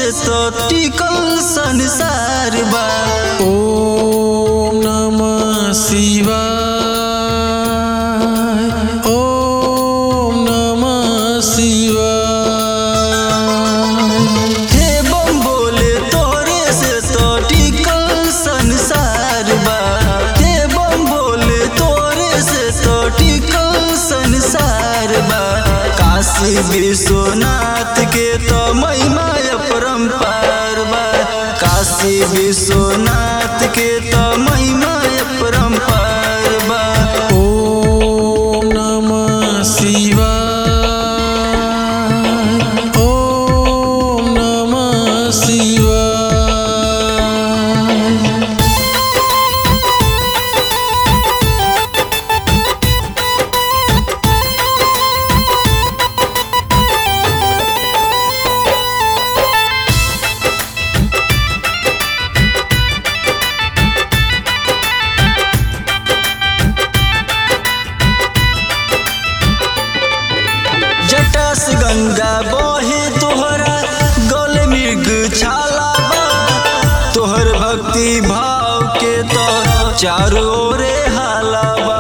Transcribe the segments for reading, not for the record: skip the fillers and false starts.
से तो टिकल संसार बा। ओम नमः शिवाय, ओम नमः शिवाय। हे बम बोले तोरे से तो टिकल संसार बा। हे बम बोले तोरे से तो टिकल संसार बा। काशी विश्वनाथ के तो महिमा अपरंपार बा। काशी विश्वनाथ के तो महिमा अपरंपार बा। ओम नमः शिवाय, ओम नमः शिवाय। जटा से गंगा बहे तोहरा गले मृग छाला बा। तोहर भक्ति भाव के तो चारों ओरे हाला बा।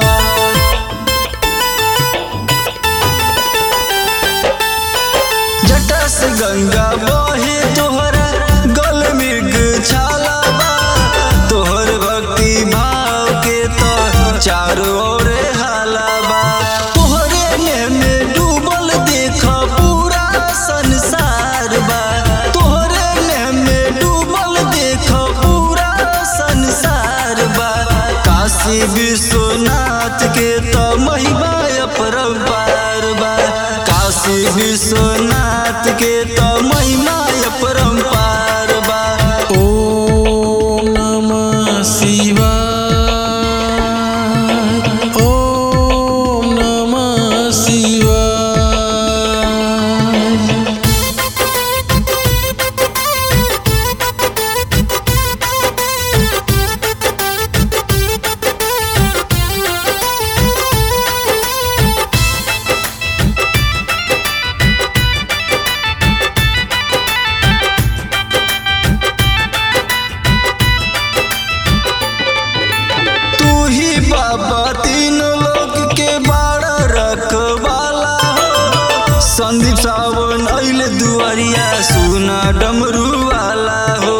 जटा से गंगा बहे तोहरा गले मृग छाला बा। तोहर भक्ति भाव के तो चारों ओरे हाला बा। तोहरे नेह में डूबल देख पूरा संसार बा। तोहरे नेह में डूबल देख पूरा संसार बा। काशी विश्वनाथ के तो महिमा अपरंपार बा। काशी विश्वनाथ के तो महिमा अपरंपार बा। ओम नमः शिवाय, ओम नमः शिवाय। तू ही बाबा तीन लोक के बाड़ा रखवाला हो। संदीप सावन अइले दुआरिया सुना डमरू वाला हो।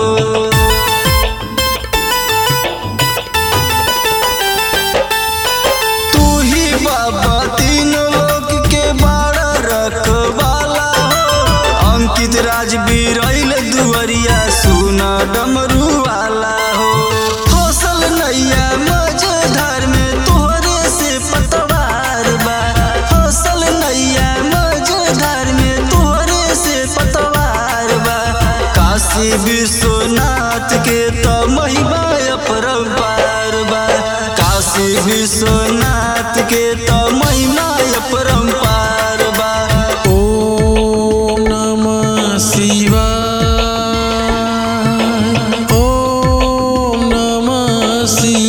तू ही बाबा तीन लोक के बाड़ा रखवाला हो। अंकित राजवीर अइले दुआरिया सुना डमरू वाला हो। फसल नैया मझधार में तोहरे से पतवार बा। फसल नैया मझधार में तोहरे से पतवार बा। काशी विश्वनाथ के तो महिमा अपरंपार बा। काशी विश्वनाथ के तो महिमा अपरंपार बा। ओम नमः शिवाय, ओम नमः शिवाय।